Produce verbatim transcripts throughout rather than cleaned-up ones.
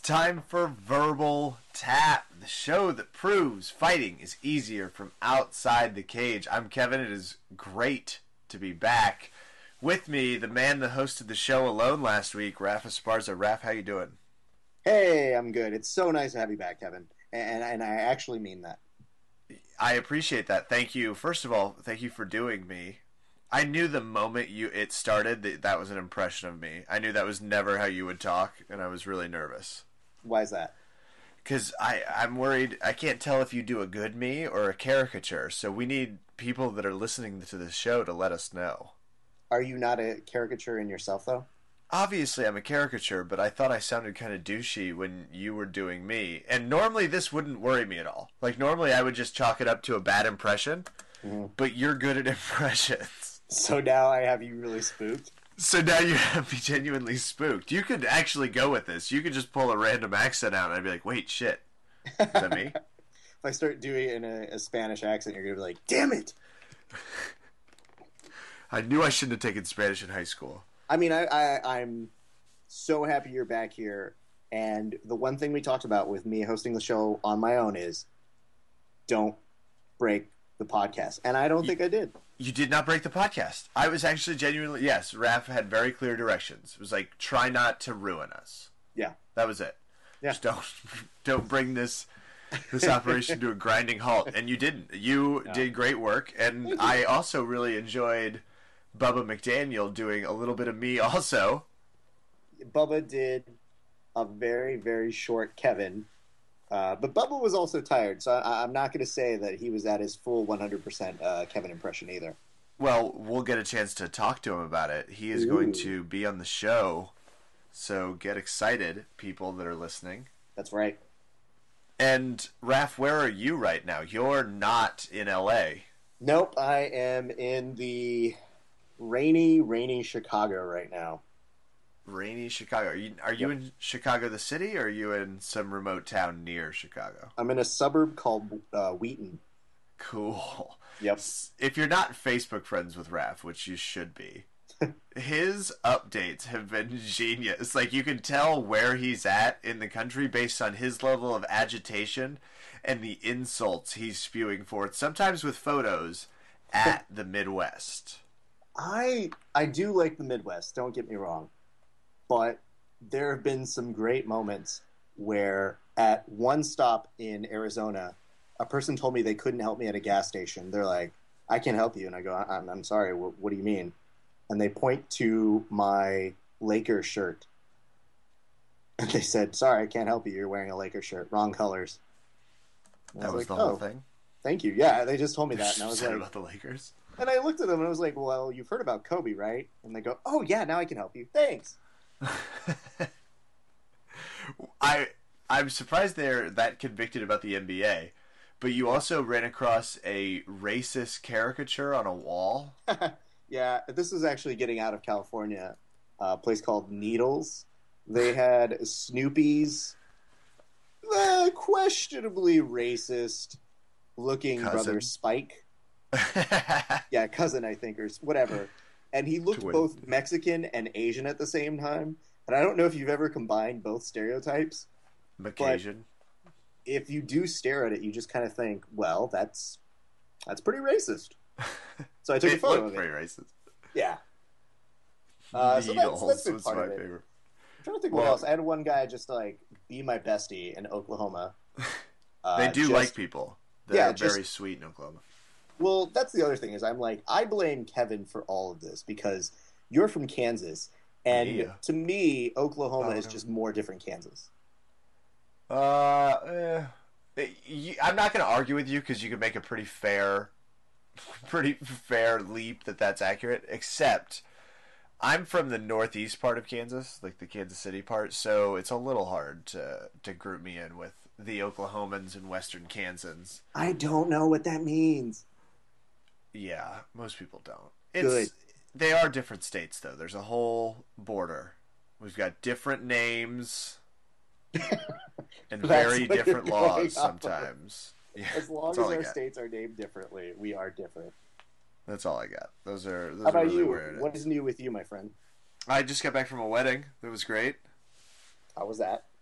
time for Verbal Tap, the show that proves fighting is easier from outside the cage. I'm Kevin. It is great to be back. With me, the man that hosted the show alone last week, Raf Esparza. Raf, how you doing? Hey, I'm good. It's so nice to have you back, Kevin. And, and I actually mean that. I appreciate that. Thank you. First of all, thank you for doing me. I knew the moment you it started that that was an impression of me. I knew that was never how you would talk, and I was really nervous. Why is that? Because I'm worried. I can't tell if you do a good me or a caricature, so we need people that are listening to this show to let us know. Are you not a caricature in yourself, though? Obviously, I'm a caricature, but I thought I sounded kind of douchey when you were doing me. And normally this wouldn't worry me at all. Like, normally I would just chalk it up to a bad impression, mm-hmm. but you're good at impressions. So now I have you really spooked? So now you have me genuinely spooked. You could actually go with this. You could just pull a random accent out and I'd be like, wait, shit. Is that me? If I start doing it in a, a Spanish accent, you're going to be like, damn it! I knew I shouldn't have taken Spanish in high school. I mean, I, I, I'm so happy you're back here. And the one thing we talked about with me hosting the show on my own is don't break the podcast. And I don't think I did. You did not break the podcast. I was actually genuinely, yes, Raph had very clear directions. It was like, try not to ruin us. Yeah. That was it. Yeah. Just don't, don't bring this this operation to a grinding halt. And you didn't. You no. did great work. And I also really enjoyed Bubba McDaniel doing a little bit of me also. Bubba did a very, very short Kevin. Uh, but Bubba was also tired, so I, I'm not going to say that he was at his full one hundred percent uh, Kevin impression either. Well, we'll get a chance to talk to him about it. He is Ooh. going to be on the show, so get excited, people that are listening. That's right. And, Raph, where are you right now? You're not in L A. Nope, I am in the rainy, rainy Chicago right now. Rainy Chicago. Are you are you yep. in Chicago the city, or are you in some remote town near Chicago? I'm in a suburb called uh, Wheaton. Cool. Yep. If you're not Facebook friends with Raph, which you should be, his updates have been genius. Like, you can tell where he's at in the country based on his level of agitation and the insults he's spewing forth, sometimes with photos at the Midwest. I I do like the Midwest, don't get me wrong. But there have been some great moments where at one stop in Arizona, a person told me they couldn't help me at a gas station. They're like, I can't help you. And I go, I'm, I'm sorry. What, what do you mean? And they point to my Lakers shirt. And they said, sorry, I can't help you. You're wearing a Lakers shirt. Wrong colors. And that was, was like, the whole oh, thing? Thank you. Yeah, they just told me that. And I was like, about the Lakers? And I looked at them and I was like, well, you've heard about Kobe, right? And they go, oh, yeah, now I can help you. Thanks. I I'm surprised they're that convicted about the N B A, but you also ran across a racist caricature on a wall. Yeah, this was actually getting out of California, a place called Needles. They had Snoopy's uh, questionably racist looking cousin. brother Spike. Yeah, cousin, I think, or whatever. And he looked Twin. both Mexican and Asian at the same time. And I don't know if you've ever combined both stereotypes. Caucasian. If you do stare at it, you just kind of think, well, that's that's pretty racist. So I took a photo of it. Pretty racist. Yeah. Uh, so that's, that's a big That's part my of it. favorite. I'm trying to think well, what else. I had one guy just like be my bestie in Oklahoma. Uh, they do just, like people. They're yeah, very just, sweet in Oklahoma. Well, that's the other thing is I'm like, I blame Kevin for all of this because you're from Kansas, and yeah. to me, Oklahoma oh, is no. just more different Kansas. Uh, eh, I'm not going to argue with you because you can make a pretty fair, pretty fair leap that that's accurate, except I'm from the northeast part of Kansas, like the Kansas City part, so it's a little hard to, to group me in with the Oklahomans and western Kansans. I don't know what that means. Yeah, most people don't. It's, Good. They are different states, though. There's a whole border. We've got different names and very different laws sometimes. Yeah, as long as our states are named differently, we are different. That's all I got. Those are. Those How about are really you? where it What is. is new with you, my friend? I just got back from a wedding. It was great. How was that?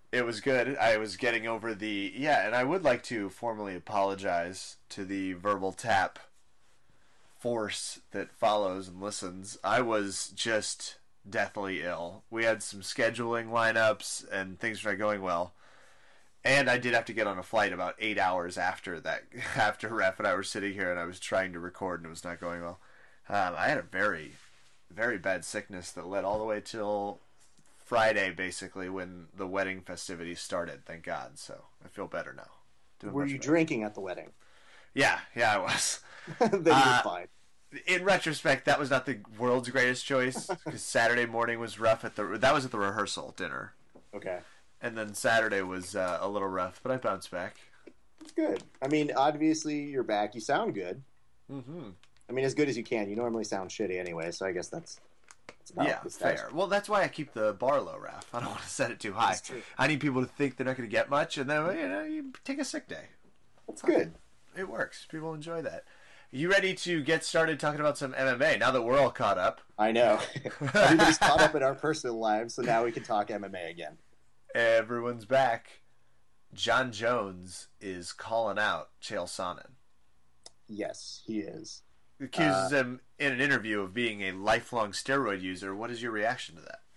It was good. I was getting over the yeah, and I would like to formally apologize to the verbal tap force that follows and listens. I was just deathly ill. We had some scheduling lineups and things were not going well. And I did have to get on a flight about eight hours after that, after Ref and I were sitting here and I was trying to record and it was not going well. Um, I had a very, very bad sickness that led all the way till Friday, basically, when the wedding festivities started, thank God. So I feel better now. Doing Were you better. Drinking at the wedding? Yeah, yeah, I was. Then you're uh, fine. In retrospect, that was not the world's greatest choice because Saturday morning was rough at the. That was at the rehearsal dinner. Okay. And then Saturday was uh, a little rough, but I bounced back. It's good. I mean, obviously you're back. You sound good. Mm-hmm. I mean, as good as you can. You normally sound shitty anyway, so I guess that's. Yeah, fair. Well, that's why I keep the bar low, Raph. I don't want to set it too high. I need people to think they're not going to get much, and then you know you take a sick day. That's good. It works. People enjoy that. You ready to get started talking about some M M A now that we're all caught up? I know. Everybody's caught up in our personal lives, so now we can talk M M A again. Everyone's back. Jon Jones is calling out Chael Sonnen. Yes, he is. Accuses uh, him in an interview of being a lifelong steroid user. What is your reaction to that?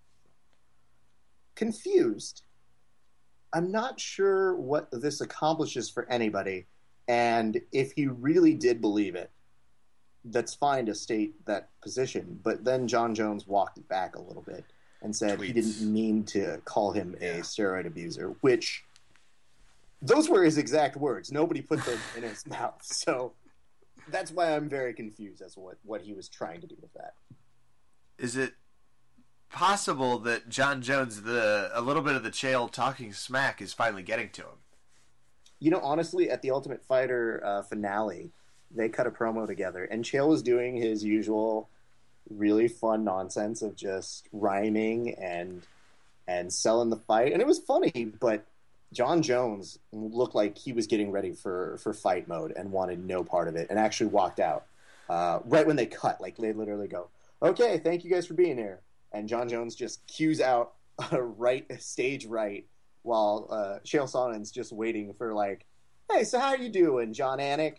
Confused. I'm not sure what this accomplishes for anybody, and if he really did believe it, that's fine to state that position. But then Jon Jones walked it back a little bit and said Tweets. He didn't mean to call him yeah. a steroid abuser, which those were his exact words. Nobody put them in his mouth, so that's why I'm very confused as to what, what he was trying to do with that. Is it possible that Jon Jones, the a little bit of the Chael talking smack, is finally getting to him? You know, honestly, at the Ultimate Fighter uh, finale, they cut a promo together, and Chael was doing his usual really fun nonsense of just rhyming and and selling the fight, and it was funny, but Jon Jones looked like he was getting ready for, for fight mode and wanted no part of it and actually walked out uh, right when they cut. Like, they literally go, okay, thank you guys for being here. And Jon Jones just cues out a right, stage right, while uh, Chael Sonnen's just waiting for, like, hey, so how you doing, John Anik?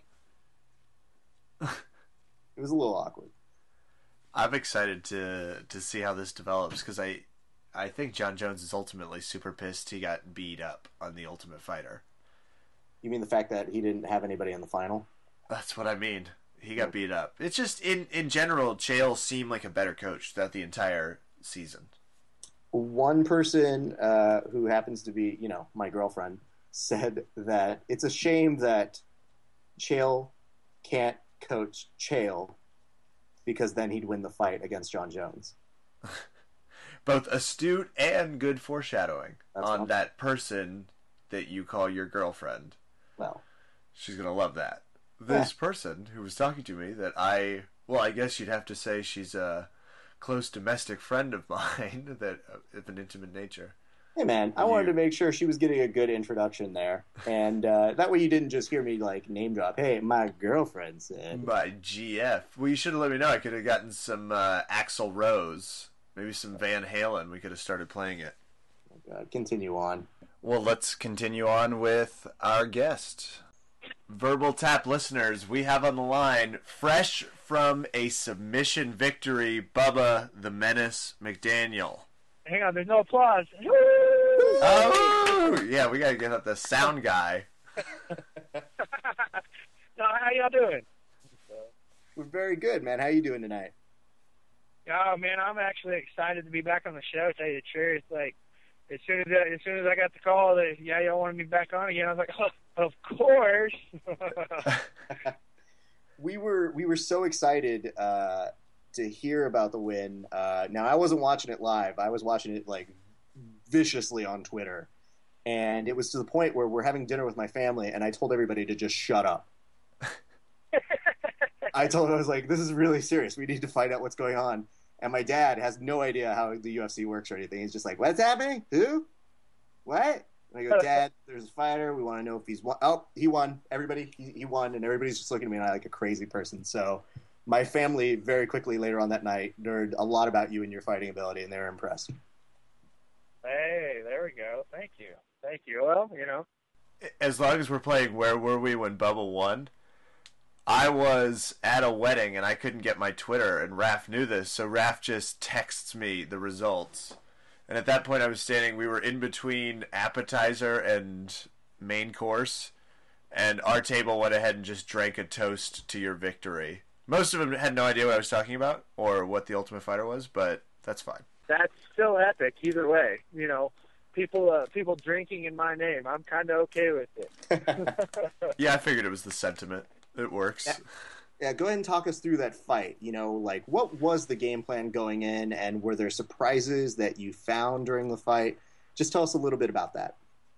It was a little awkward. I'm excited to to see how this develops because I... I think Jon Jones is ultimately super pissed he got beat up on The Ultimate Fighter. You mean the fact that he didn't have anybody in the final? That's what I mean. He got beat up. It's just, in, in general, Chael seemed like a better coach throughout the entire season. One person uh, who happens to be, you know, my girlfriend, said that it's a shame that Chael can't coach Chael because then he'd win the fight against Jon Jones. Both astute and good foreshadowing That's on awesome. That person that you call your girlfriend. Well, she's going to love that. This yeah. person who was talking to me that I, well, I guess you'd have to say she's a close domestic friend of mine that of an intimate nature. Hey, man, I you, wanted to make sure she was getting a good introduction there. And uh, that way you didn't just hear me, like, name drop. Hey, my girlfriend said. My G F. Well, you should have let me know. I could have gotten some uh, Axl Rose. Maybe some Van Halen. We could have started playing it. Oh God, continue on. Well, let's continue on with our guest. Verbal Tap listeners, we have on the line, fresh from a submission victory, Bubba the Menace McDaniel. Hang on, there's no applause. Oh, yeah, we got to get up the sound guy. No, how y'all doing? We're very good, man. How you doing tonight? Oh man, I'm actually excited to be back on the show. To tell you the truth, like as soon as I, as soon as I got the call that yeah y'all wanted me back on again, I was like, oh, of course. we were we were so excited uh, to hear about the win. Uh, now I wasn't watching it live. I was watching it like viciously on Twitter, and it was to the point where we're having dinner with my family, and I told everybody to just shut up. I told him, I was like, this is really serious. We need to find out what's going on. And my dad has no idea how the U F C works or anything. He's just like, what's happening? Who? What? And I go, Dad, there's a fighter. We want to know if he's won. Oh, he won. Everybody, he, he won. And everybody's just looking at me like a crazy person. So my family very quickly later on that night learned a lot about you and your fighting ability, and they were impressed. Hey, there we go. Thank you. Thank you. Well, you know. As long as we're playing Where Were We When Bubba won, I was at a wedding and I couldn't get my Twitter, and Raph knew this, so Raph just texts me the results. And at that point I was standing, we were in between appetizer and main course, and our table went ahead and just drank a toast to your victory. Most of them had no idea what I was talking about or what the Ultimate Fighter was, but that's fine. That's still epic either way. You know, people uh, people drinking in my name, I'm kind of okay with it. Yeah, I figured it was the sentiment. It works. Yeah. yeah, go ahead and talk us through that fight. You know, like, what was the game plan going in, and were there surprises that you found during the fight? Just tell us a little bit about that.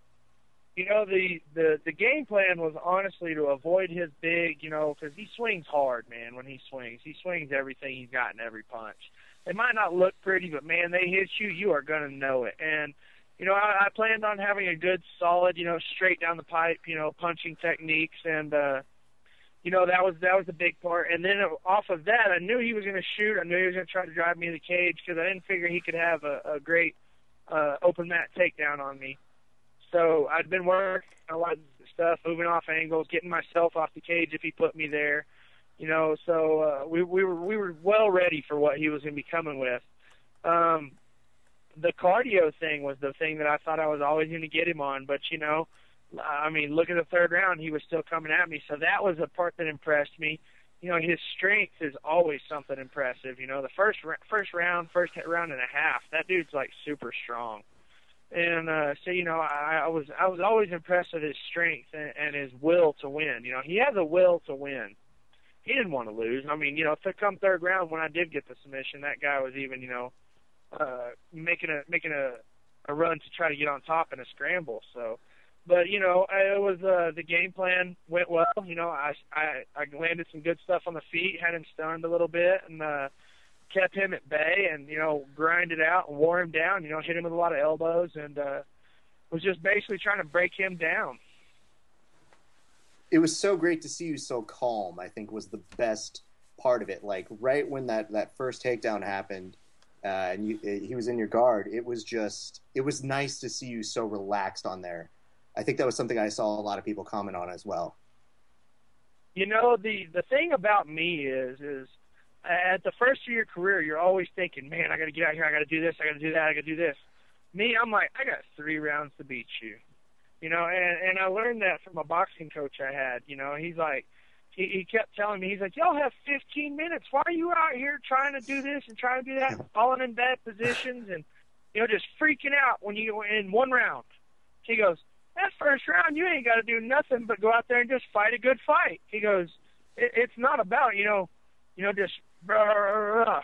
You know, the, the, the game plan was honestly to avoid his big, you know, because he swings hard, man, when he swings. He swings everything he's got in every punch. They might not look pretty, but, man, they hit you, you are going to know it. And, you know, I, I planned on having a good, solid, you know, straight down the pipe, you know, punching techniques, and, uh, you know, that was that was the big part. And then off of that, I knew he was going to shoot. I knew he was going to try to drive me in the cage because I didn't figure he could have a, a great uh, open mat takedown on me. So I'd been working a lot of stuff, moving off angles, getting myself off the cage if he put me there. You know, so uh, we we were we were well ready for what he was going to be coming with. Um, the cardio thing was the thing that I thought I was always going to get him on, but you know. I mean, look at the third round, he was still coming at me. So that was a part that impressed me. You know, his strength is always something impressive. You know, the first first round, first round and a half, that dude's like super strong. And uh, so, you know, I, I was I was always impressed with his strength and, and his will to win. You know, he has a will to win. He didn't want to lose. I mean, you know, to come third round when I did get the submission, that guy was even, you know, uh, making a making a, a run to try to get on top in a scramble. So. But, you know, it was uh, the game plan went well. You know, I, I, I landed some good stuff on the feet, had him stunned a little bit, and uh, kept him at bay and, you know, grinded out and wore him down, you know, hit him with a lot of elbows, and uh, was just basically trying to break him down. It was so great to see you so calm, I think, was the best part of it. Like, right when that, that first takedown happened uh, and you, he was in your guard, it was just – it was nice to see you so relaxed on there. I think that was something I saw a lot of people comment on as well. You know, the, the thing about me is, is at the first of your career, you're always thinking, man, I got to get out here. I got to do this. I got to do that. I got to do this. Me, I'm like, I got three rounds to beat you. You know, and, and I learned that from a boxing coach I had. You know, he's like, he, he kept telling me, he's like, y'all have fifteen minutes. Why are you out here trying to do this and trying to do that, falling in bad positions and, you know, just freaking out when you go in one round? He goes, that first round, you ain't got to do nothing but go out there and just fight a good fight. He goes, it, it's not about, you know, you know, just blah, blah, blah.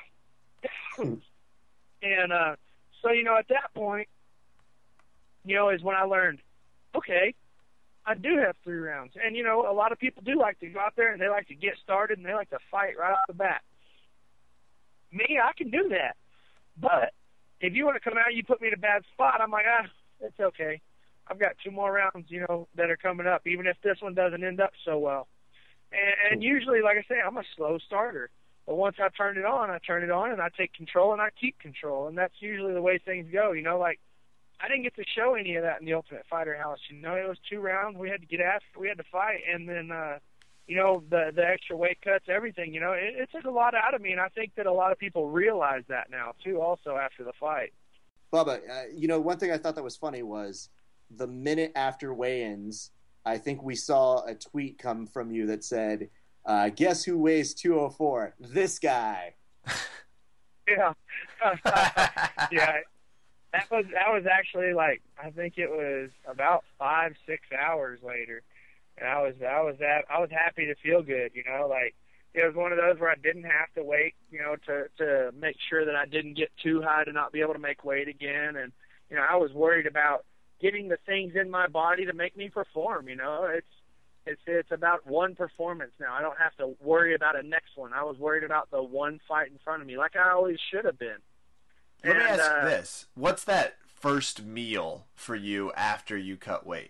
And uh, so, you know, at that point, you know, is when I learned, okay, I do have three rounds. And, you know, a lot of people do like to go out there and they like to get started and they like to fight right off the bat. Me, I can do that. But if you want to come out and you put me in a bad spot, I'm like, ah, it's okay. I've got two more rounds, you know, that are coming up, even if this one doesn't end up so well. And, and usually, like I say, I'm a slow starter. But once I turn it on, I turn it on, and I take control, and I keep control. And that's usually the way things go. You know, like, I didn't get to show any of that in the Ultimate Fighter house. You know, it was two rounds. We had to get after, we had to fight, and then, uh, you know, the the extra weight cuts, everything. You know, it, it took a lot out of me, and I think that a lot of people realize that now, too, also after the fight. Bubba, uh, you know, one thing I thought that was funny was the minute after weigh-ins, I think we saw a tweet come from you that said, uh, guess who weighs two oh four? This guy. Yeah. Yeah. That was that was actually like, I think it was about five, six hours later. And I was I was that I was happy to feel good, you know, like it was one of those where I didn't have to wait, you know, to to make sure that I didn't get too high to not be able to make weight again. And, you know, I was worried about getting the things in my body to make me perform. You know, it's it's it's about one performance now. I don't have to worry about a next one. I was worried about the one fight in front of me, like I always should have been. Let and, me ask uh, this: what's that first meal for you after you cut weight?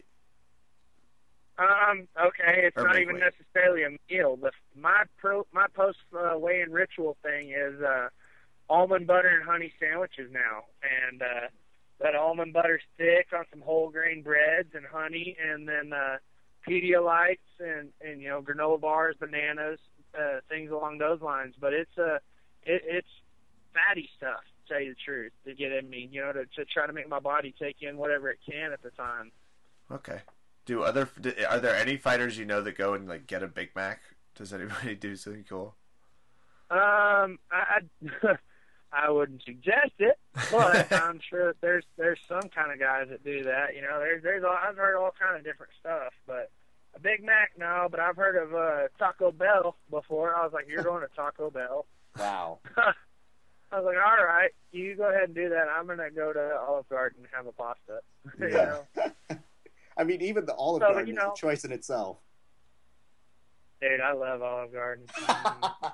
Um. Okay, it's Or not make even weight. necessarily a meal. The my pro my post uh, weigh-in ritual thing is uh, almond butter and honey sandwiches now, and uh, that almond butter stick on some whole grain breads and honey, and then uh, Pedialytes and and you know granola bars, bananas, uh, things along those lines. But it's uh, it, it's fatty stuff, to tell you the truth, to get in me. You know, to to try to make my body take in whatever it can at the time. Okay. Do other are there any fighters you know that go and like get a Big Mac? Does anybody do something cool? Um, I. I I wouldn't suggest it, but I'm sure that there's there's some kind of guys that do that. You know, there's there's all, I've heard all kind of different stuff, but a Big Mac, no. But I've heard of uh, Taco Bell before. I was like, you're going to Taco Bell? Wow. I was like, all right, you go ahead and do that. I'm gonna go to Olive Garden and have a pasta. you Yeah. know? I mean, even the Olive So, Garden you know- is a choice in itself. Dude, I love Olive Garden. Mm.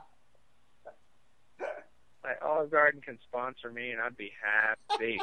Like, Olive Garden can sponsor me, and I'd be happy.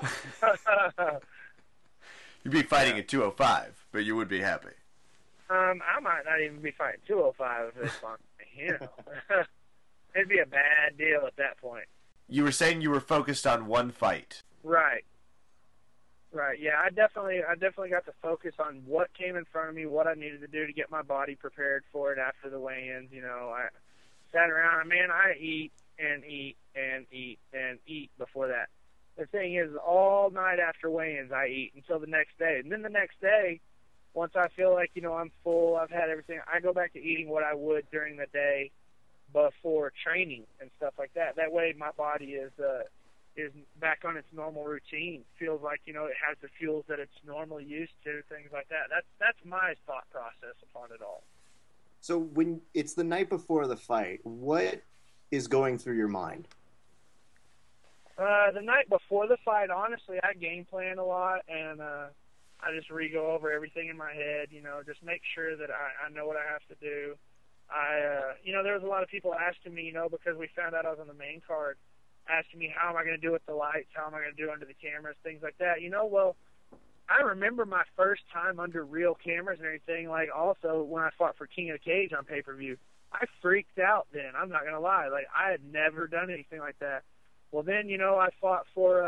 You'd be fighting Yeah. at two oh five, but you would be happy. Um, I might not even be fighting two oh five if they sponsor me. You know, it'd be a bad deal at that point. You were saying you were focused on one fight. Right. Right. Yeah, I definitely, I definitely got to focus on what came in front of me, what I needed to do to get my body prepared for it after the weigh-ins. You know, I sat around. Man, I eat and eat and eat and eat before that. The thing is, all night after weigh-ins, I eat until the next day. And then the next day, once I feel like, you know, I'm full, I've had everything, I go back to eating what I would during the day before training and stuff like that. That way my body is uh, is back on its normal routine. Feels like, you know, it has the fuels that it's normally used to, things like that. That's, that's my thought process upon it all. So when it's the night before the fight, what is going through your mind? Uh, the night before the fight, honestly, I game plan a lot, and uh, I just re-go over everything in my head, you know, just make sure that I, I know what I have to do. I, uh, you know, there was a lot of people asking me, you know, because we found out I was on the main card, asking me how am I going to do with the lights, how am I going to do under the cameras, things like that. You know, well, I remember my first time under real cameras and everything, like also when I fought for King of the Cage on pay-per-view. I freaked out then. I'm not going to lie. Like, I had never done anything like that. Well, then, you know, I fought for uh,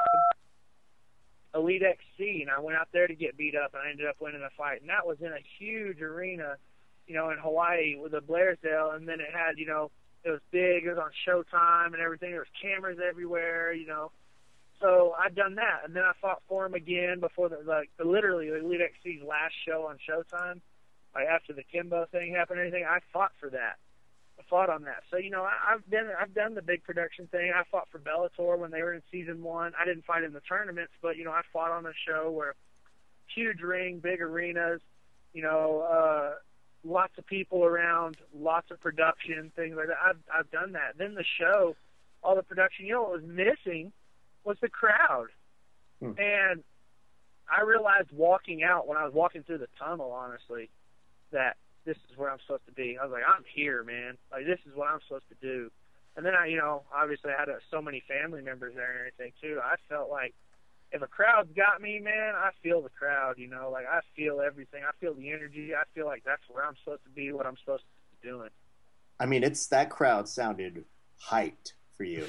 Elite X C, and I went out there to get beat up, and I ended up winning the fight. And that was in a huge arena, you know, in Hawaii with the Blairsdale, and then it had, you know, it was big. It was on Showtime and everything. There was cameras everywhere, you know. So I'd done that, and then I fought for him again before the, like, the, literally the Elite X C's last show on Showtime. Like, after the Kimbo thing happened and everything, I fought for that. I fought on that. So, you know, I, I've been, I've done the big production thing. I fought for Bellator when they were in season one. I didn't fight in the tournaments, but, you know, I fought on a show where huge ring, big arenas, you know, uh, lots of people around, lots of production, things like that. I've, I've done that. Then the show, all the production, you know what was missing was the crowd. Hmm. And I realized walking out, when I was walking through the tunnel, honestly, that this is where I'm supposed to be. I was like, I'm here, man. Like, this is what I'm supposed to do. And then I, you know, obviously I had uh, so many family members there and everything too. I felt like if a crowd's got me, man, I feel the crowd, you know, like I feel everything. I feel the energy. I feel like that's where I'm supposed to be, what I'm supposed to be doing. I mean, it's that crowd sounded hyped for you.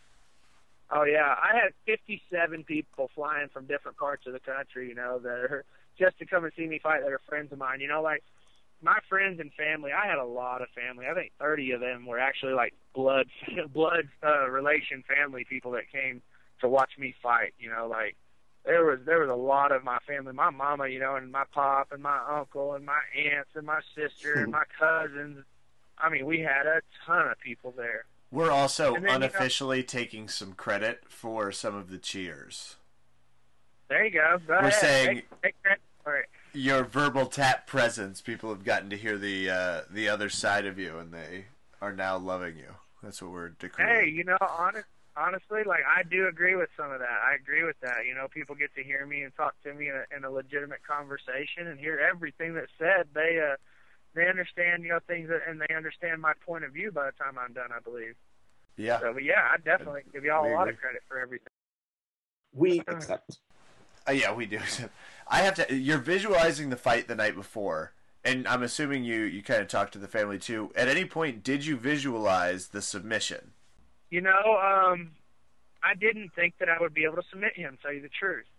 Oh yeah, I had fifty-seven people flying from different parts of the country, you know, that are just to come and see me fight that are friends of mine. You know, like my friends and family, I had a lot of family. I think thirty of them were actually like blood, blood uh, relation family people that came to watch me fight. You know, like there was there was a lot of my family, my mama, you know, and my pop and my uncle and my aunts and my sister and my cousins. I mean, we had a ton of people there. We're also then, unofficially you know, taking some credit for some of the cheers. There you go. go We're ahead. saying take, take credit for it. Your verbal tap presence, people have gotten to hear the uh, the other side of you, and they are now loving you. That's what we're decreeing. Hey, you know, honest, honestly, like I do agree with some of that. I agree with that. You know, people get to hear me and talk to me in a, in a legitimate conversation and hear everything that's said. They uh, they understand, you know, things, that, and they understand my point of view by the time I'm done, I believe. Yeah. So, but yeah, I definitely give y'all we a lot agree. of credit for everything. We accept. Uh, yeah, we do. I have to. You're visualizing the fight the night before, and I'm assuming you you kind of talked to the family too. At any point, did you visualize the submission? You know, um, I didn't think that I would be able to submit him. To tell you the truth,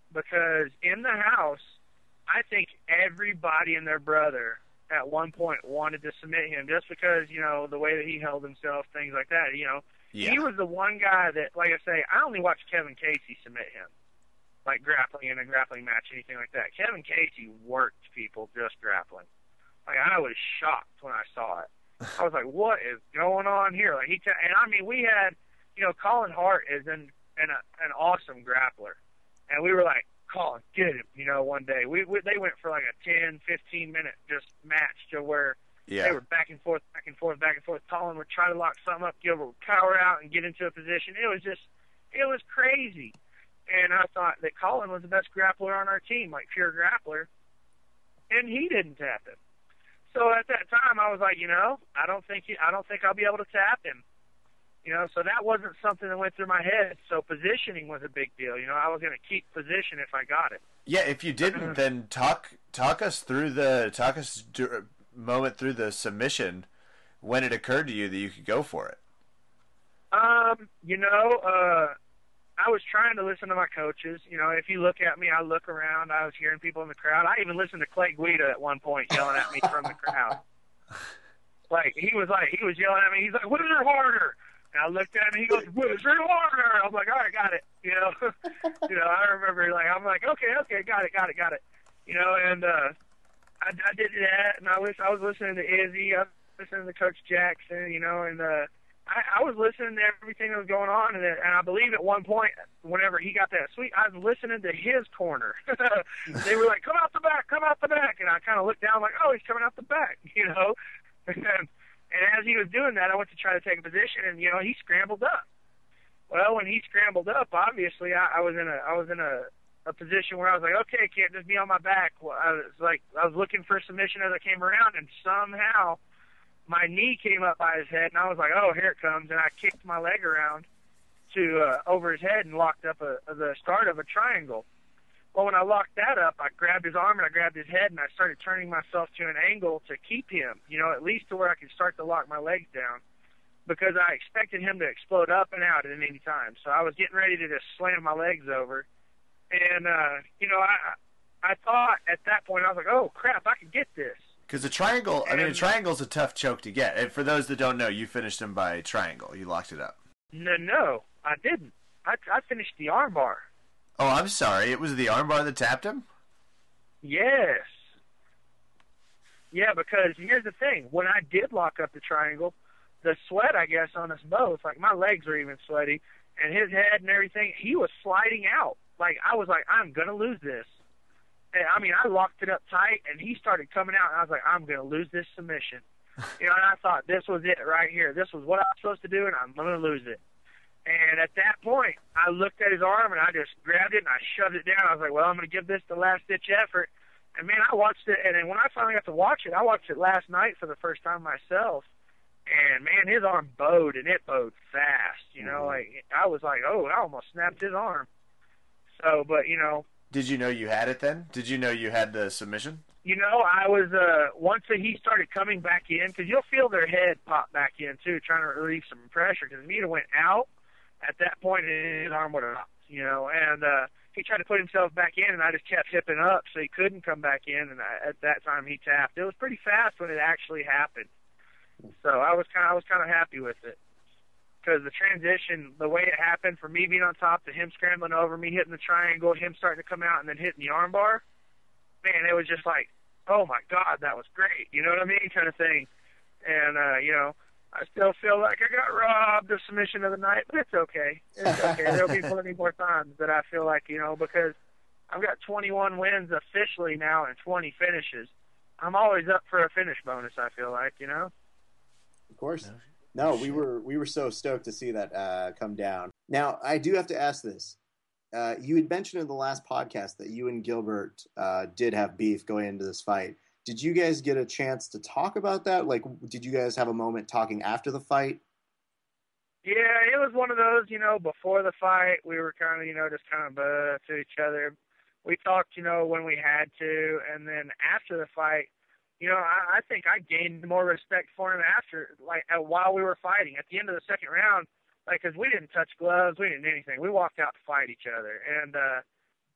because in the house, I think everybody and their brother at one point wanted to submit him just because, you know, the way that he held himself, things like that. You know, Yeah. he was the one guy that, like I say, I only watched Kevin Casey submit him, like grappling in a grappling match, anything like that. Kevin Casey worked people just grappling. Like, I was shocked when I saw it. I was like, what is going on here? Like he, t- and I mean, we had, you know, Colin Hart is an an, an awesome grappler, and we were like, Colin, get him. You know, one day we, we they went for like a ten, fifteen minute just match to where Yeah. they were back and forth, back and forth, back and forth. Colin would try to lock something up, Gilbert would power out and get into a position. It was just, it was crazy. And I thought that Colin was the best grappler on our team, like pure grappler, and he didn't tap him. So at that time, I was like, you know, I don't think he, I don't think I'll be able to tap him. You know, so that wasn't something that went through my head. So positioning was a big deal. You know, I was going to keep position if I got it. Yeah, if you didn't, then talk talk us through the talk us dur- moment through the submission when it occurred to you that you could go for it. Um, you know, uh, I was trying to listen to my coaches. You know, if you look at me, I look around. I was hearing people in the crowd. I even listened to Clay Guida at one point yelling at me from the crowd. Like, he was like, he was yelling at me. He's like, "Whizzer harder." And I looked at him. He goes, "Whizzer harder." I'm like, all right, got it. You know, you know. I remember, like, I'm like, okay, okay, got it, got it, got it. You know, and uh, I, I did that, and I was, I was listening to Izzy. I was listening to Coach Jackson. You know, and uh, I, I was listening to everything that was going on, and, and I believe at one point, whenever he got that sweep, I was listening to his corner. They were like, "Come out the back, come out the back," and I kind of looked down, like, "Oh, he's coming out the back," you know. And, and as he was doing that, I went to try to take a position, and you know, he scrambled up. Well, when he scrambled up, obviously, I, I was in a, I was in a, a position where I was like, okay, I can't just be on my back. Well, I was like, I was looking for submission as I came around, and somehow my knee came up by his head, and I was like, oh, here it comes, and I kicked my leg around to uh, over his head and locked up a, the start of a triangle. Well, when I locked that up, I grabbed his arm and I grabbed his head, and I started turning myself to an angle to keep him, you know, at least to where I could start to lock my legs down, because I expected him to explode up and out at any time. So I was getting ready to just slam my legs over. And, uh, you know, I I thought at that point, I was like, oh, crap, I can get this. Because a triangle, I And- mean, a triangle's a tough choke to get. And for those that don't know, you finished him by triangle. You locked it up. No, no, I didn't. I, I finished the arm bar. Oh, I'm sorry. It was the armbar that tapped him? Yes. Yeah, because here's the thing. When I did lock up the triangle, the sweat, I guess, on us both, like my legs were even sweaty, and his head and everything, he was sliding out. Like, I was like, I'm going to lose this. And, I mean, I locked it up tight, and he started coming out, and I was like, I'm going to lose this submission. You know, and I thought, this was it right here. This was what I was supposed to do, and I'm going to lose it. And at that point, I looked at his arm, and I just grabbed it, and I shoved it down. I was like, well, I'm going to give this the last-ditch effort. And, man, I watched it, and then when I finally got to watch it, I watched it last night for the first time myself. And, man, his arm bowed, and it bowed fast. You know, Mm-hmm. like, I was like, oh, I almost snapped his arm. So, but, you know, Did you know you had it then? Did you know you had the submission? you know, I was, uh, once he started coming back in, because you'll feel their head pop back in, too, trying to relieve some pressure, because if he'd have went out, at that point, his arm would have dropped, you know, and uh, he tried to put himself back in, and I just kept hipping up so he couldn't come back in, and I, at that time he tapped. It was pretty fast when it actually happened, so I was kind of I was kind of happy with it, because the transition, the way it happened, from me being on top to him scrambling over me, hitting the triangle, him starting to come out, and then hitting the arm bar, man, it was just like, oh my God, that was great, you know what I mean, kind of thing, and uh, you know. I still feel like I got robbed of submission of the night, but it's okay. It's okay. There'll be plenty more times that I feel like, you know, because I've got twenty-one wins officially now and twenty finishes. I'm always up for a finish bonus, I feel like, you know? Of course. No, we were we were so stoked to see that uh, come down. Now, I do have to ask this. Uh, you had mentioned in the last podcast that you and Gilbert uh, did have beef going into this fight. Did you guys get a chance to talk about that? Like, did you guys have a moment talking after the fight? Yeah, it was one of those, you know, before the fight, we were kind of, you know, just kind of uh, to each other. We talked, you know, when we had to, and then after the fight, you know, I, I think I gained more respect for him after, like, uh, while we were fighting. At the end of the second round, like, because we didn't touch gloves, we didn't do anything. We walked out to fight each other. And, uh,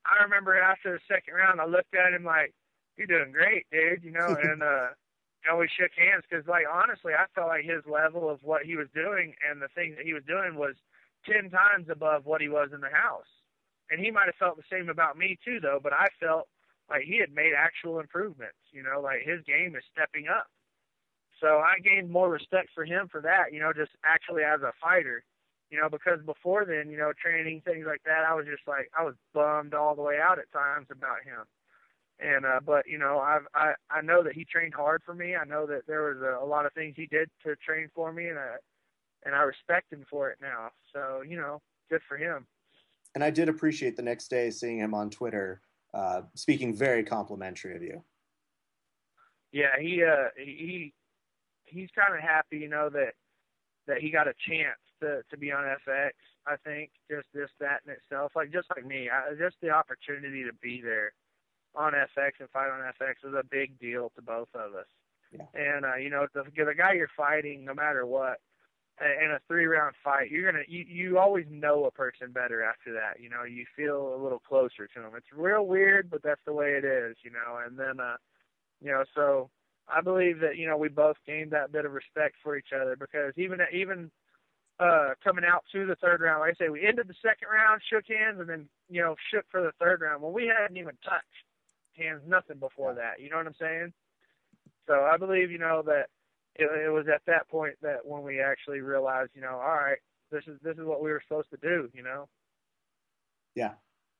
I remember after the second round, I looked at him like, "You're doing great, dude," you know, and uh, you know, we shook hands because, like, honestly, I felt like his level of what he was doing and the things that he was doing was ten times above what he was in the house. And he might have felt the same about me too, though. But I felt like he had made actual improvements. You know, like his game is stepping up. So I gained more respect for him for that. You know, just actually as a fighter. You know, because before then, you know, training, things like that, I was just like, I was bummed all the way out at times about him. And, uh, but, you know, I've, I, I know that he trained hard for me. I know that there was a, a lot of things he did to train for me, and I, and I respect him for it now. So, you know, good for him. And I did appreciate the next day seeing him on Twitter, uh, speaking very complimentary of you. Yeah, he, uh, he, he's kind of happy, you know, that, that he got a chance to, to be on F X. I think just this, that in itself, like just like me, I, just the opportunity to be there on F X and fight on F X was a big deal to both of us. Yeah. And uh, you know, the, the guy you're fighting, no matter what, in a three-round fight, you're gonna you, you always know a person better after that. You know, you feel a little closer to them. It's real weird, but that's the way it is. You know, and then uh, you know, so I believe that you know we both gained that bit of respect for each other because even even uh, coming out to the third round, like I say, we ended the second round, shook hands, and then you know shook for the third round. Well, we hadn't even touched hands, nothing before that. You know what I'm saying? So I believe you know that. It, it was at that point that when we actually realized, you know, all right, this is this is what we were supposed to do, you know. Yeah.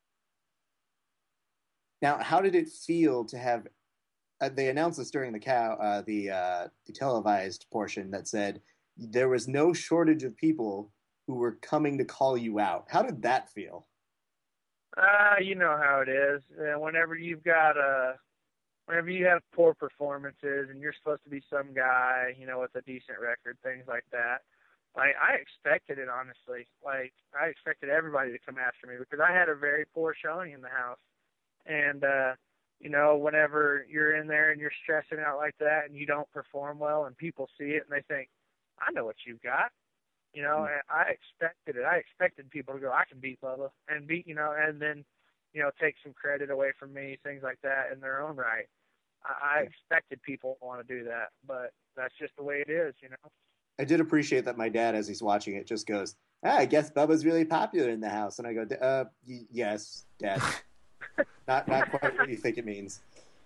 Now, how did it feel to have? Uh, they announced this during the cow, uh, the uh, the televised portion that said there was no shortage of people who were coming to call you out. How did that feel? Uh, you know how it is. Uh, whenever you've got a Whenever you have poor performances and you're supposed to be some guy, you know, with a decent record, things like that, like I expected it, honestly. Like I expected everybody to come after me because I had a very poor showing in the house. And, uh, you know, whenever you're in there and you're stressing out like that and you don't perform well and people see it and they think, I know what you've got. You know, and I expected it. I expected people to go, I can beat Bubba and beat, you know, and then, you know, take some credit away from me, things like that in their own right. I, I expected people to want to do that, but that's just the way it is, you know. I did appreciate that my dad, as he's watching it, just goes, ah, I guess Bubba's really popular in the house. And I go, uh, y- yes, Dad. not not quite what you think it means.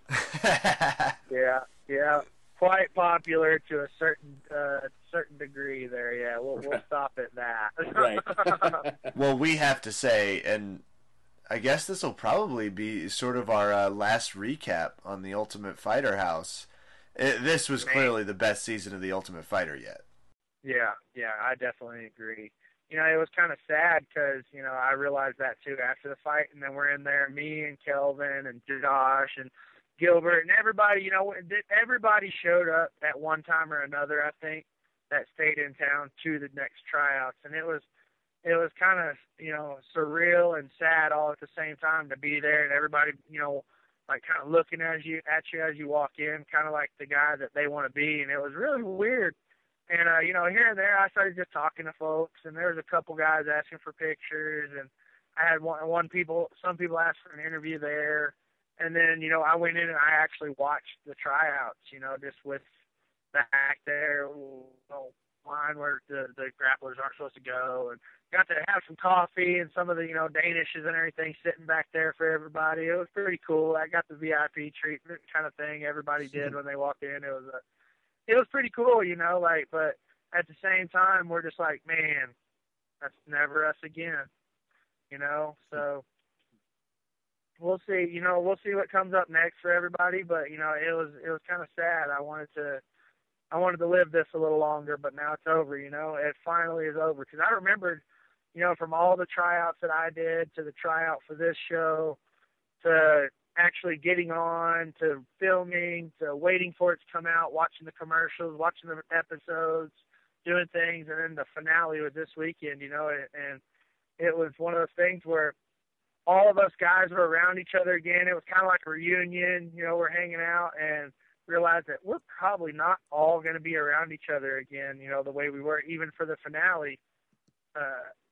yeah, yeah. Quite popular to a certain uh, certain degree there, yeah. We'll, we'll stop at that. Right. Well, we have to say, and I guess this will probably be sort of our uh, last recap on the Ultimate Fighter house. It, this was clearly the best season of the Ultimate Fighter yet. Yeah, yeah, I definitely agree. You know, it was kind of sad because, you know, I realized that too after the fight, and then we're in there, me and Kelvin and Josh and Gilbert and everybody, you know, everybody showed up at one time or another, I think, that stayed in town to the next tryouts. And it was, it was kind of, you know, surreal and sad all at the same time to be there and everybody, you know, like kind of looking at you, at you as you walk in, kind of like the guy that they want to be. And it was really weird. And, uh, you know, here and there I started just talking to folks, and there was a couple guys asking for pictures, and I had one, one people, some people asked for an interview there. And then, you know, I went in and I actually watched the tryouts, you know, just with the act there, you know, line where the, the grapplers aren't supposed to go, and got to have some coffee and some of the, you know, Danishes and everything sitting back there for everybody. It was pretty cool. I got the V I P treatment kind of thing everybody did when they walked in. It was a, it was pretty cool, you know, like, but at the same time, we're just like, man, that's never us again, you know, so we'll see, you know, we'll see what comes up next for everybody, but, you know, it was, it was kind of sad. I wanted to, I wanted to live this a little longer, but now it's over, you know, it finally is over. Cause I remembered, you know, from all the tryouts that I did to the tryout for this show to actually getting on, to filming, to waiting for it to come out, watching the commercials, watching the episodes, doing things, and then the finale was this weekend, you know, and it was one of those things where all of us guys were around each other again. It was kind of like a reunion, you know, we're hanging out and realized that we're probably not all going to be around each other again, you know, the way we were even for the finale. Uh,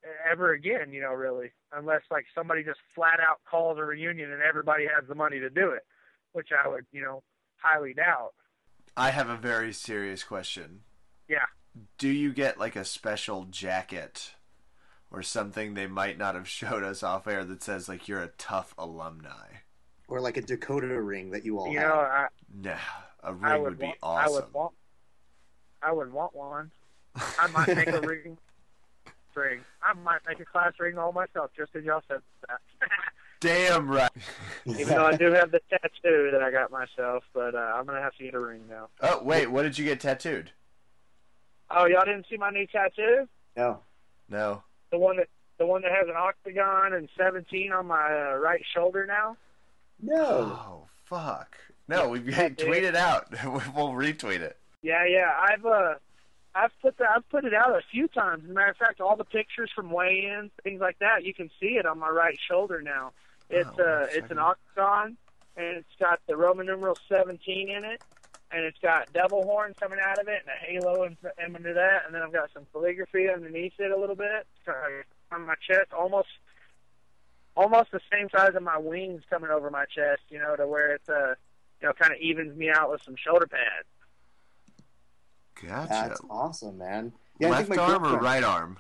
ever again, you know, really, unless like somebody just flat out calls a reunion and everybody has the money to do it, which I would, you know, highly doubt. I have a very serious question. Yeah. Do you get like a special jacket or something they might not have showed us off air that says like you're a tough alumni? Or like a Dakota ring that you all You have. know, I, Nah, a ring I would, would, be want, awesome. I would want, I would want one. I might make a ring. Ring. I might make a class ring all myself, just because y'all said that. Damn right. Even though I do have the tattoo that I got myself, but uh, I'm gonna have to get a ring now. Oh wait, what did you get tattooed? Oh, y'all didn't see my new tattoo? No. No. The one that the one that has an octagon and seventeen on my uh, right shoulder now. No. Oh fuck. No, we've got tweet it out. We'll retweet it. Yeah, yeah. I've uh, I've put that. I've put it out a few times. As a matter of fact, all the pictures from weigh-ins, things like that, you can see it on my right shoulder now. It's Oh, uh, wait a it's an second. octagon, and it's got the Roman numeral seventeen in it, and it's got devil horns coming out of it, and a halo in- in under that, and then I've got some calligraphy underneath it a little bit uh, on my chest, almost, almost the same size of my wings coming over my chest, you know, to where it's uh, you know, kind of evens me out with some shoulder pads. Gotcha. That's awesome, man. Yeah, I Left think my arm or girlfriend- right arm?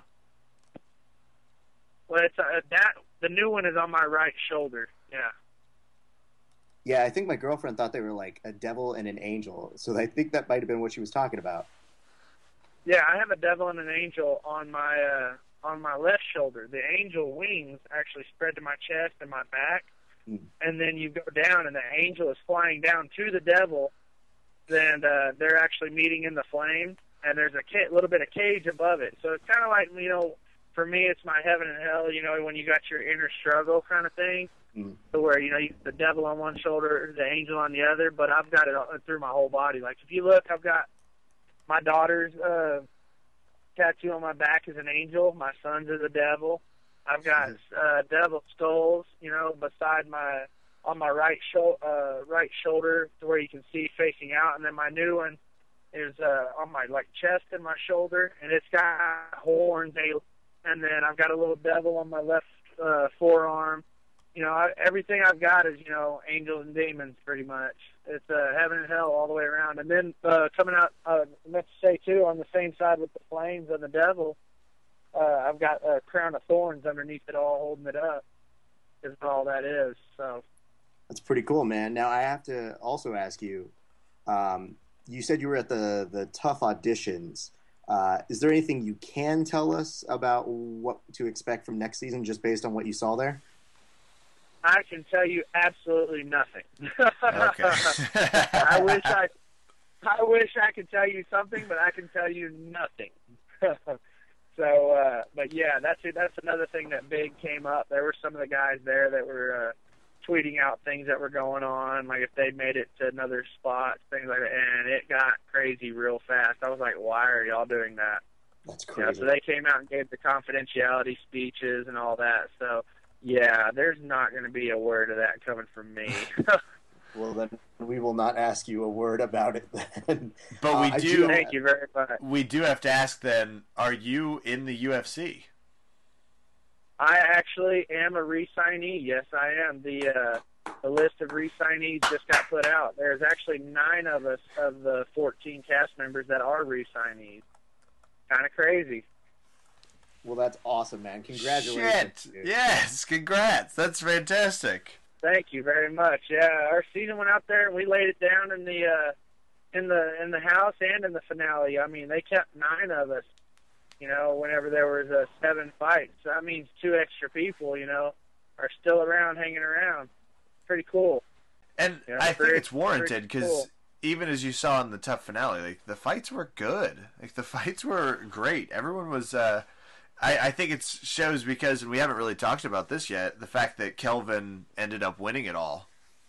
Well, it's uh, that the new one is on my right shoulder. Yeah. Yeah, I think my girlfriend thought they were like a devil and an angel, so I think that might have been what she was talking about. Yeah, I have a devil and an angel on my uh, on my left shoulder. The angel wings actually spread to my chest and my back, Mm. and then you go down, and the angel is flying down to the devil. Then uh, they're actually meeting in the flame, and there's a ca- little bit of cage above it. So it's kind of like, you know, for me, it's my heaven and hell. You know, when you got your inner struggle kind of thing, Mm. to where you know you, the devil on one shoulder, the angel on the other. But I've got it all, through my whole body. Like if you look, I've got my daughter's uh, tattoo on my back is an angel. My son's is a devil. I've got uh, devil skulls, you know, beside my on my right sho- uh, right shoulder, to where you can see facing out, and then my new one is uh, on my like chest and my shoulder, and it's got horns, and then I've got a little devil on my left uh, forearm. You know, I, everything I've got is, you know, angels and demons, pretty much. It's uh, heaven and hell all the way around. And then uh, coming out, uh, I meant to say, too, on the same side with the flames and the devil, uh, I've got a crown of thorns underneath it all, holding it up, is all that is. So, That's pretty cool, man. Now I have to also ask you. Um, you said you were at the the tough auditions. Uh, is there anything you can tell us about what to expect from next season, just based on what you saw there? I can tell you absolutely nothing. Okay. I wish I, I wish I could tell you something, but I can tell you nothing. so, uh, but yeah, that's that's another thing that big came up. There were some of the guys there that were uh, tweeting out things that were going on, like if they made it to another spot, things like that, and it got crazy real fast. I was like, why are y'all doing that? That's You know, crazy. so they came out and gave the confidentiality speeches and all that. So, yeah, there's not going to be a word of that coming from me. Well, then we will not ask you a word about it then. But we Uh, I do- Thank you very much. We do have to ask then, are you in the U F C? I actually am a re-signee. Yes, I am. The uh, the list of re-signees just got put out. There's actually nine of us of the fourteen cast members that are re-signees. Kind of crazy. Well, that's awesome, man. Congratulations. Shit. dude. Yes, congrats. That's fantastic. Thank you very much. Yeah, our season went out there and we laid it down in the uh, in the in the house and in the finale. I mean, they kept nine of us. You know, whenever there was uh, seven fights, so that means two extra people. You know, are still around, hanging around. Pretty cool. And Yeah, I think very- it's warranted very because cool. even as you saw in the tough finale, like the fights were good. Like the fights were great. Everyone was. Uh, I, I think it shows because, and we haven't really talked about this yet, the fact that Kelvin ended up winning it all.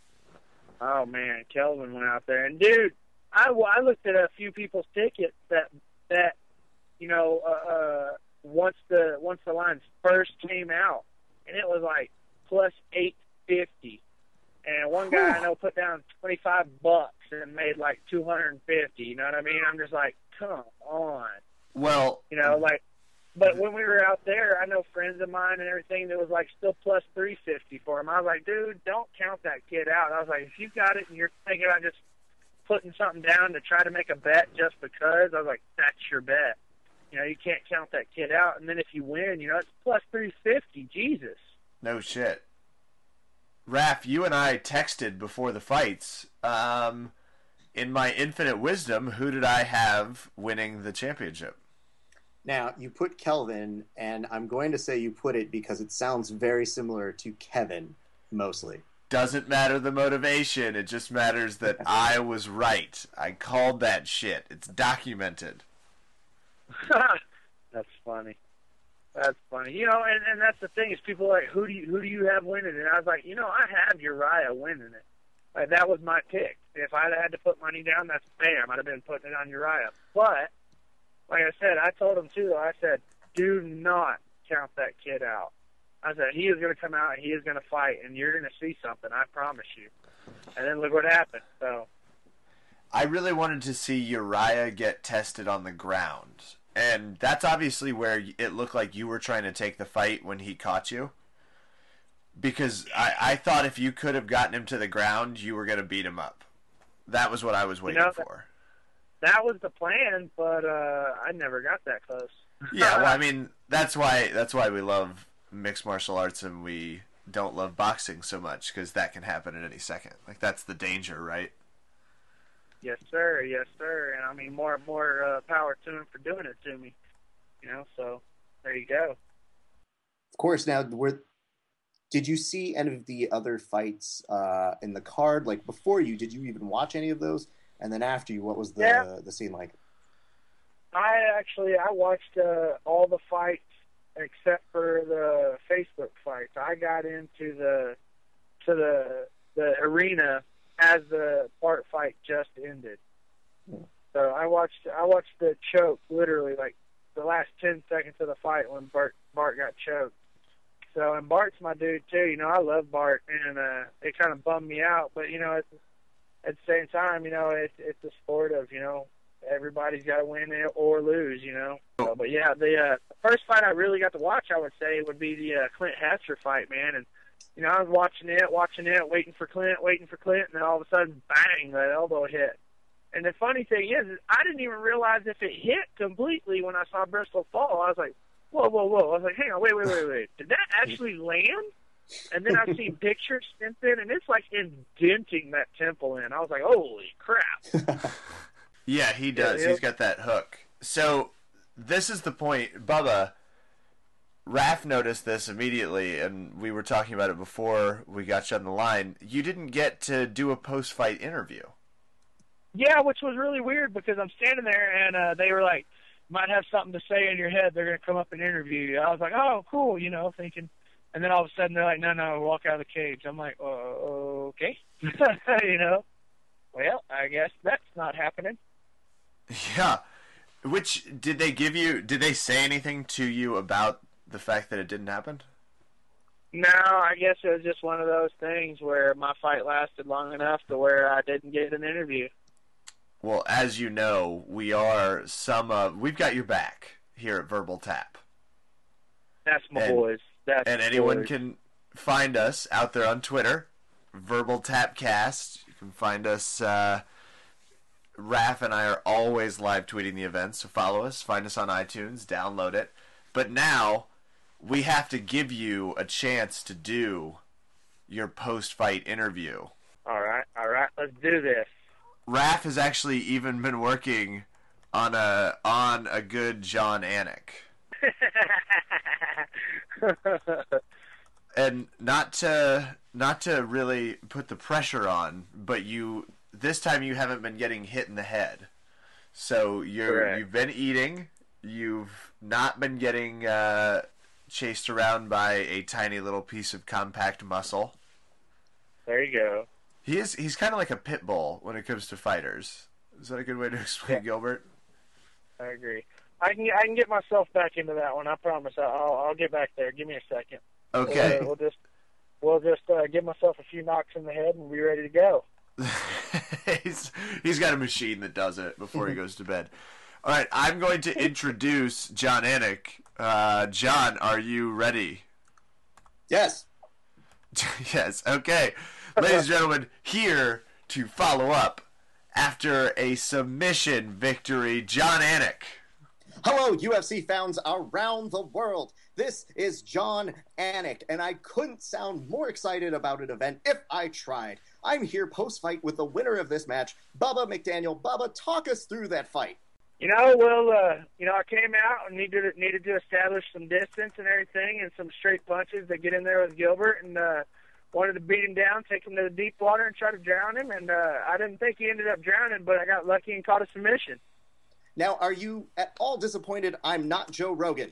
Oh man, Kelvin went out there, and dude, I, I looked at a few people's tickets that that you know uh, uh, once the once the lines first came out, and it was like plus eight fifty, and one guy I know put down twenty five bucks and made like two hundred and fifty. You know what I mean? I'm just like, come on, Well, you know, like But when we were out there, I know friends of mine and everything that was like still plus three fifty for him. I was like, dude, don't count that kid out. I was like, if you've got it and you're thinking about just putting something down to try to make a bet just because, I was like, that's your bet. You know, you can't count that kid out. And then if you win, you know, it's plus three fifty. Jesus. No shit. Raph, you and I texted before the fights. Um, in my infinite wisdom, who did I have winning the championship? Now, you put Kelvin, and I'm going to say you put it because it sounds very similar to Kevin, mostly. Doesn't matter the motivation. It just matters that I was right. I called that shit. It's documented. That's funny. That's funny. You know, and, and that's the thing is people are like, who do you who do you have winning? And I was like, you know, I have Uriah winning it. Like, that was my pick. If I'd had to put money down, that's bam. I'd have been putting it on Uriah. But like I said, I told him too. I said, do not count that kid out. I said he is going to come out and he is going to fight, and you're going to see something. I promise you. And then look what happened. So I really wanted to see Uriah get tested on the ground. And that's obviously where it looked like you were trying to take the fight when he caught you. Because I, I thought if you could have gotten him to the ground, you were going to beat him up. That was what I was waiting you know, for. That was the plan, but uh, I never got that close. Yeah, well, I mean, that's why that's why we love mixed martial arts and we don't love boxing so much, because that can happen at any second. Like, that's the danger, right? Yes, sir. Yes, sir. And I mean, more more uh, power to him for doing it to me. You know, so there you go. Of course. Now, were did you see any of the other fights uh, in the card? Like, before you, did you even watch any of those? And then after you, what was the yeah. the scene like? I actually I watched uh, all the fights except for the Facebook fights. I got into the to the the arena as the Bart fight just ended. Yeah. So I watched I watched the choke literally like the last ten seconds of the fight when Bart Bart got choked. So and Bart's my dude too. You know, I love Bart, and uh, it kind of bummed me out. But you know, at the, at the same time, you know, it's it's a sport of, you know, everybody's got to win or lose. You know. So, but yeah, the, uh, the first fight I really got to watch, I would say, would be the uh, Clint Hatcher fight, man. And you know, I was watching it, watching it, waiting for Clint, waiting for Clint, and then all of a sudden, bang, that elbow hit. And the funny thing is, is I didn't even realize if it hit completely when I saw Bristol fall. I was like, whoa, whoa, whoa. I was like, hang on, wait, wait, wait, wait. Did that actually land? And then I've seen pictures since then, and it's like indenting that temple in. I was like, holy crap. Yeah, he does. Yeah, He's got that hook. So this is the point. Bubba, Raph noticed this immediately, and we were talking about it before we got you on the line. You didn't get to do a post-fight interview. Yeah, which was really weird because I'm standing there, and uh, they were like, might have something to say in your head. They're going to come up and interview you. I was like, oh, cool, you know, thinking. And then all of a sudden they're like, no, no, walk out of the cage. I'm like, oh, okay. You know, well, I guess that's not happening. Yeah. Which, did they give you, did they say anything to you about the fact that it didn't happen? No, I guess it was just one of those things where my fight lasted long enough to where I didn't get an interview. Well, as you know, we are some of, we've got your back here at Verbal Tap. That's my and, boys. That's and my anyone boys. can find us out there on Twitter, Verbal Tapcast. You can find us, uh, Raph and I are always live tweeting the events, so follow us, find us on iTunes, download it. But now, we have to give you a chance to do your post-fight interview. All right, all right, let's do this. Raph has actually even been working on a on a good John Anik. And not to not to really put the pressure on, but you this time you haven't been getting hit in the head. So you're Correct. You've been eating, you've not been getting uh, chased around by a tiny little piece of compact muscle. There you go. He is he's kind of like a pit bull when it comes to fighters. Is that a good way to explain Yeah. Gilbert? I agree. I can I can get myself back into that one. I promise. I'll I'll get back there. Give me a second. Okay. We'll, we'll just we'll just uh, give myself a few knocks in the head and be ready to go. he's he's got a machine that does it before he goes to bed. All right, I'm going to introduce Jon Anik. Uh, Jon, are you ready? Yes. Yes, okay. Ladies and gentlemen, here to follow up after a submission victory, Jon Anik. Hello, U F C fans around the world. This is Jon Anik, and I couldn't sound more excited about an event if I tried. I'm here post-fight with the winner of this match, Bubba McDaniel. Bubba, talk us through that fight. You know, well, uh, you know, I came out and needed needed to establish some distance and everything, and some straight punches that get in there with Gilbert, and uh, wanted to beat him down, take him to the deep water, and try to drown him. And uh, I didn't think he ended up drowning, but I got lucky and caught a submission. Now, are you at all disappointed I'm not Joe Rogan?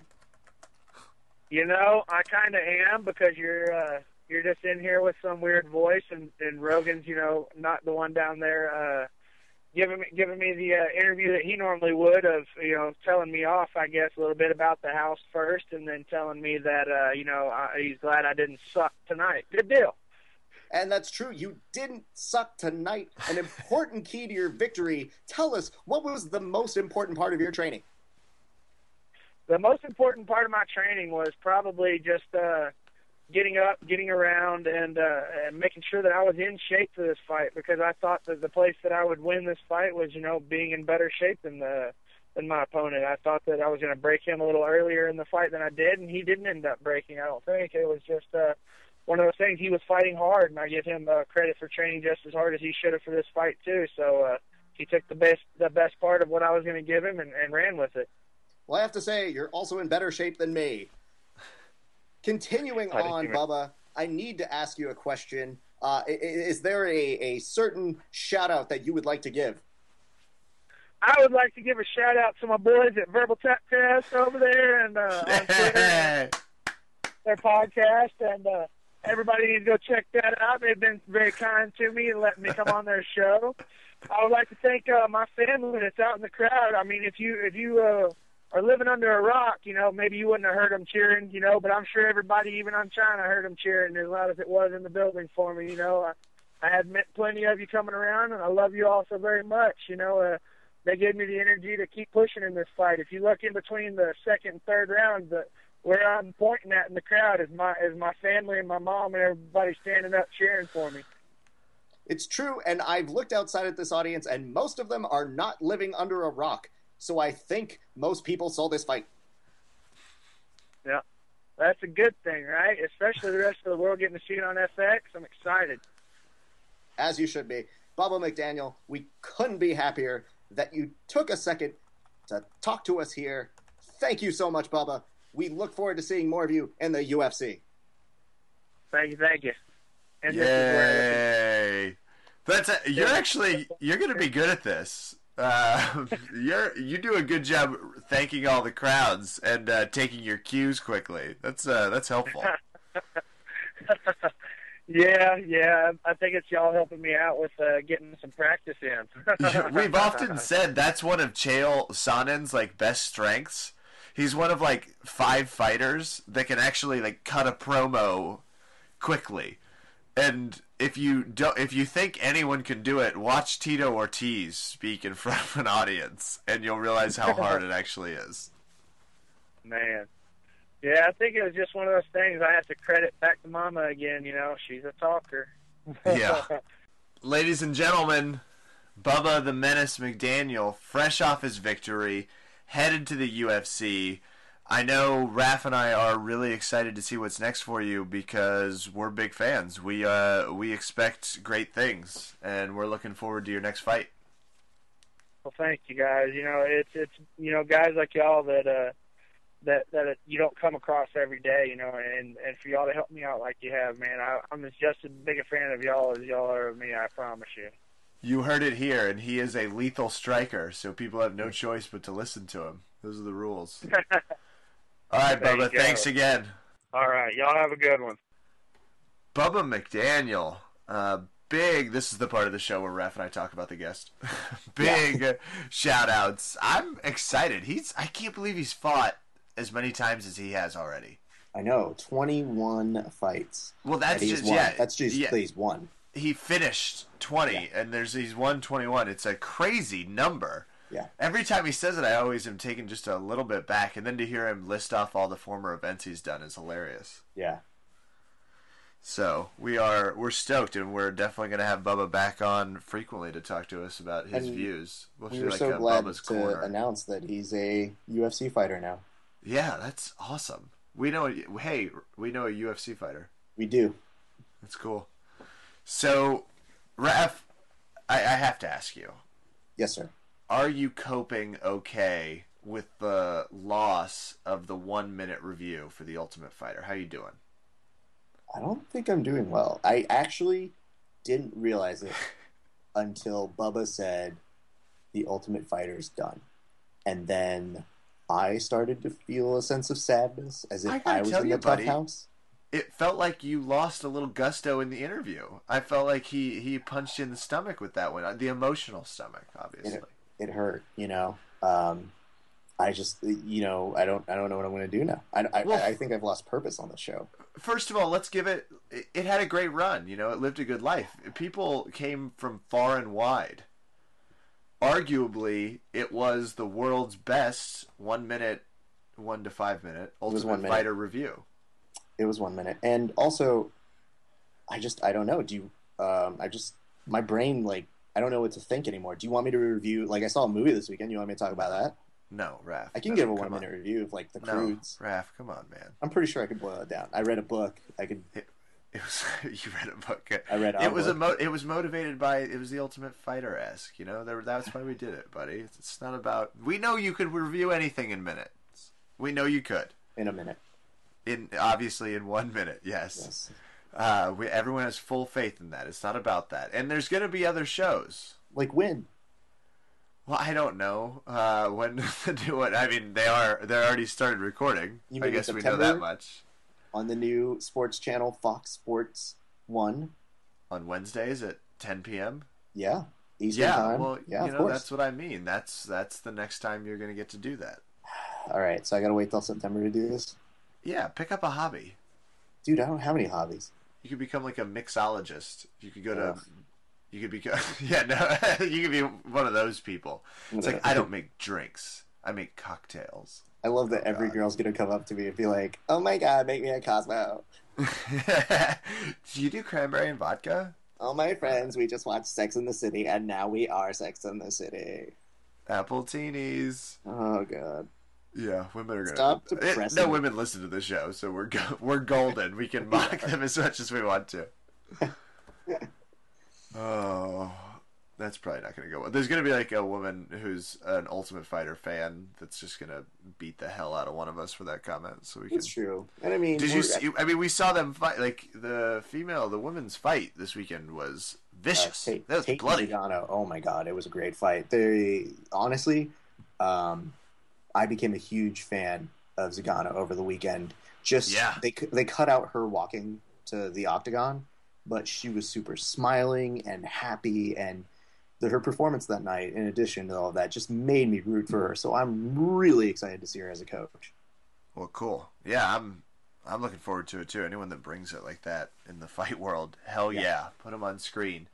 You know, I kind of am, because you're uh, you're just in here with some weird voice, and, and Rogan's, you know, not the one down there. Uh, Giving me, giving me the uh, interview that he normally would, of, you know, telling me off, I guess, a little bit about the house first, and then telling me that, uh, you know, I, he's glad I didn't suck tonight. Good deal. And that's true. You didn't suck tonight. An important key to your victory. Tell us, what was the most important part of your training? The most important part of my training was probably just uh, getting up, getting around, and, uh, and making sure that I was in shape for this fight, because I thought that the place that I would win this fight was, you know, being in better shape than the than my opponent. I thought that I was going to break him a little earlier in the fight than I did, and he didn't end up breaking, I don't think. It was just uh, one of those things. He was fighting hard, and I give him uh, credit for training just as hard as he should have for this fight, too. So uh, he took the best the best part of what I was going to give him and, and ran with it. Well, I have to say, you're also in better shape than me. Continuing on, Bubba, I need to ask you a question. Uh, is there a, a certain shout-out that you would like to give? I would like to give a shout-out to my boys at Verbal Tap Test over there, and uh, on Twitter, their podcast, and uh, everybody needs to go check that out. They've been very kind to me and letting me come on their show. I would like to thank uh, my family that's out in the crowd. I mean, if you if you uh, are living under a rock, you know, maybe you wouldn't have heard them cheering, you know, but I'm sure everybody, even on China, heard them cheering as loud as it was in the building for me, you know. I, I had met plenty of you coming around, and I love you all so very much, you know. Uh, they gave me the energy to keep pushing in this fight. If you look in between the second and third rounds, the, where I'm pointing at in the crowd is my is my family and my mom and everybody standing up cheering for me. It's true, and I've looked outside at this audience, and most of them are not living under a rock. So I think most people saw this fight. Yeah, that's a good thing, right? Especially the rest of the world getting to see it on F X. I'm excited. As you should be. Bubba McDaniel, we couldn't be happier that you took a second to talk to us here. Thank you so much, Bubba. We look forward to seeing more of you in the U F C. Thank you, thank you. And Yay! That's a, you're actually you're going to be good at this. Uh, you're you do a good job thanking all the crowds and uh, taking your cues quickly. That's uh, that's helpful. yeah, yeah. I think it's y'all helping me out with uh, getting some practice in. We've often said that's one of Chael Sonnen's like best strengths. He's one of like five fighters that can actually like cut a promo quickly. And if you don't, if you think anyone can do it, watch Tito Ortiz speak in front of an audience, and you'll realize how hard it actually is. Man, yeah, I think it was just one of those things. I have to credit back to Mama again. You know, she's a talker. Yeah, ladies and gentlemen, Bubba the Menace McDaniel, fresh off his victory, headed to the U F C. I know Raph and I are really excited to see what's next for you because we're big fans. We uh we expect great things, and we're looking forward to your next fight. Well, thank you guys. You know, it's it's you know guys like y'all that uh that that you don't come across every day. You know, and and for y'all to help me out like you have, man, I, I'm just as big a fan of y'all as y'all are of me. I promise you. You heard it here, and he is a lethal striker, so people have no choice but to listen to him. Those are the rules. All right, there Bubba, thanks again. All right, y'all have a good one. Bubba McDaniel, uh, big, this is the part of the show where Raph and I talk about the guest. Big yeah. shout-outs. I'm excited. He's, I can't believe he's fought as many times as he has already. I know, twenty-one fights. Well, that's that just, won. yeah. That's just, yeah. he's won. He finished twenty, yeah. and there's he's won twenty-one. It's a crazy number. Yeah. Every time he says it, I always am taken just a little bit back, and then to hear him list off all the former events he's done is hilarious. Yeah. So we are we're stoked, and we're definitely going to have Bubba back on frequently to talk to us about his And views. We'll We do were like so a glad Bubba's to corner. announce that he's a U F C fighter now. Yeah, that's awesome. We know. Hey, we know a U F C fighter. We do. That's cool. So, Raph, I, I have to ask you: Yes, sir. are you coping okay with the loss of the one-minute review for The Ultimate Fighter? How you doing? I don't think I'm doing well. I actually didn't realize it until Bubba said the Ultimate Fighter's done. And then I started to feel a sense of sadness as if I I, gotta was tell in you, the tough buddy, house. It felt like you lost a little gusto in the interview. I felt like he, he punched you in the stomach with that one. The emotional stomach, obviously. It, it hurt, you know. Um, I just, you know, I don't, I don't know what I'm going to do now. I, I, Well, I think I've lost purpose on the show. First of all, let's give it, it... It had a great run. You know, it lived a good life. People came from far and wide. Arguably, it was the world's best one-minute, one to five-minute Ultimate one minute. Fighter review. It was one minute, and also, I just, I don't know. Do you? Um, I just, my brain, like, I don't know what to think anymore. Do you want me to review? Like, I saw a movie this weekend. You want me to talk about that? No, Raph. I can no, give a come one minute on. review of like the No, Croods. Raph, come on, man. I'm pretty sure I could boil it down. I read a book. I could. It was you read a book. I read. It was a book. mo- It was motivated by it was the Ultimate Fighter esque. You know, there, that's why we did it, buddy. It's, it's not about. We know you could review anything in minutes. We know you could. in a minute. In obviously in one minute, yes. Yes. Uh, we, everyone has full faith in that. It's not about that. And there's going to be other shows. Like when? Well, I don't know uh, when to do it. I mean, they are they already started recording. You I mean in guess we know September? that much. On the new sports channel, Fox Sports One. On Wednesdays at ten p.m. Yeah. Eastern Yeah, time. well, yeah, you of know, course. that's what I mean. That's that's the next time you're going to get to do that. All right, so I gotta wait till September to do this. Yeah, pick up a hobby. Dude, I don't have any hobbies. You could become like a mixologist. You could go to. Ugh. You could become. Yeah, no, you could be one of those people. It's like I don't make drinks. I make cocktails. I love that Oh, every God. girl's gonna come up to me and be like, "Oh my god, make me a Cosmo." Do you do cranberry and vodka? All my friends, we just watched Sex in the City, and now we are Sex in the City. Apple teenies. Oh god. Yeah, women are gonna Stop It- depressing no me. women listen to the show, so we're go- we're golden. We can mock them as much as we want to. Oh, that's probably not going to go well. There's going to be like a woman who's an Ultimate Fighter fan that's just going to beat the hell out of one of us for that comment. So we can. It's true. And I mean, Did you? we're- See, I mean, we saw them fight. Like the female, the women's fight this weekend was vicious. Uh, Tate- that was Tate bloody. Zagano, oh my god, it was a great fight. They honestly, um, I became a huge fan of Zagano over the weekend. Just Yeah. they they cut out her walking to the octagon, but she was super smiling and happy, and the, her performance that night, in addition to all of that, just made me root for her. So I'm really excited to see her as a coach. Well, cool. Yeah, I'm. I'm looking forward to it too. Anyone that brings it like that in the fight world, hell yeah, Yeah. put them on screen.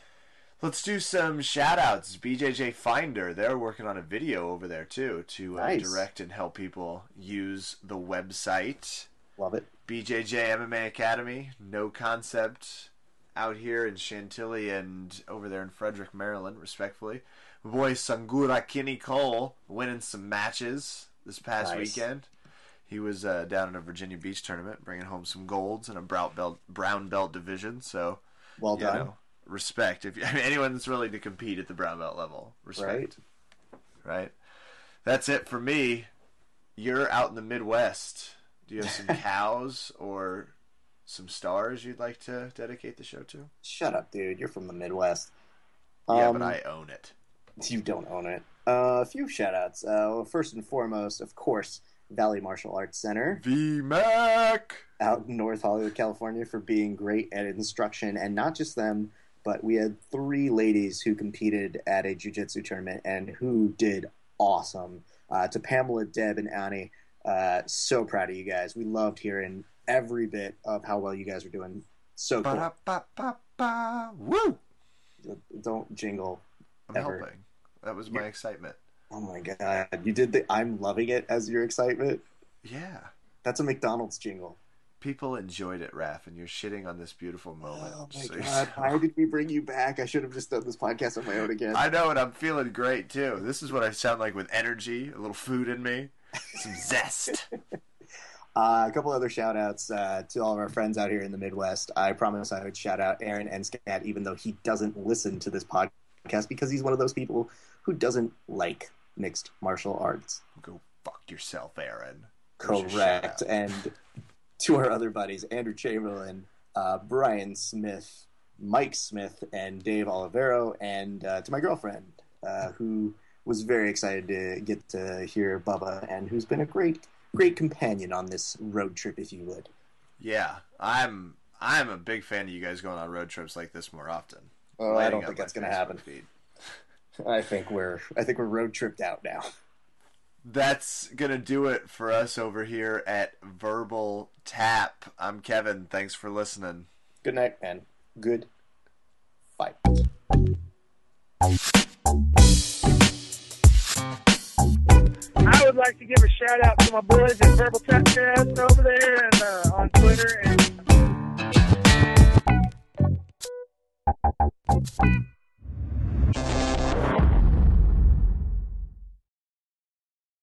Let's do some shout outs. B J J Finder, they're working on a video over there too to uh, Nice. direct and help people use the website. Love it. B J J M M A Academy, no concept, out here in Chantilly and over there in Frederick, Maryland, respectfully. My boy Sangura Kinney Cole winning some matches this past Nice. weekend. He was uh, down in a Virginia Beach tournament, bringing home some golds in a brown belt, brown belt division. So, Well you done. know, respect. If I mean, anyone that's willing to compete at the brown belt level, respect. Right. That's it for me. You're out in the Midwest. Do you have some cows or some stars you'd like to dedicate the show to? Shut up, dude. You're from the Midwest. Yeah, Um, but I own it. You don't own it. Uh, a few shout outs. Uh, well, first and foremost, of course, Valley Martial Arts Center V Mac. out in North Hollywood, California, for being great at instruction. And not just them, but we had three ladies who competed at a jiu-jitsu tournament and who did awesome. Uh, to Pamela, Deb, and Annie, uh, so proud of you guys. We loved hearing every bit of how well you guys were doing. So cool. Ba-da-ba-ba-ba. Woo! Don't jingle. I'm Ever. helping. That was my You're- excitement. Oh my god, you did the "I'm loving it" as your excitement. Yeah. That's a McDonald's jingle. People enjoyed it, Raph, and you're shitting on this beautiful moment. Oh my So- god, why did we bring you back? I should have just done this podcast on my own again. I know, and I'm feeling great too. This is what I sound like with energy, a little food in me, some zest. Uh, a couple other shout outs uh, to all of our friends out here in the Midwest. I promise I would shout out Aaron Enscat, even though he doesn't listen to this podcast because he's one of those people who doesn't like mixed martial arts. Go fuck yourself, Aaron. There's your Correct. shout-out. And to our other buddies, Andrew Chamberlain, uh, Brian Smith, Mike Smith, and Dave Olivero, and uh, to my girlfriend, uh, who was very excited to get to hear Bubba, and who's been a great, great companion on this road trip, if you would. Yeah, I'm I'm a big fan of you guys going on road trips like this more often. Oh, I Lighting don't up think my that's going to Facebook happen. feed. I think we're, I think we're road tripped out now. That's gonna do it for us over here at Verbal Tap. I'm Kevin. Thanks for listening. Good night, and good fight. I would like to give a shout out to my boys at Verbal Tap Cast over there and uh, on Twitter and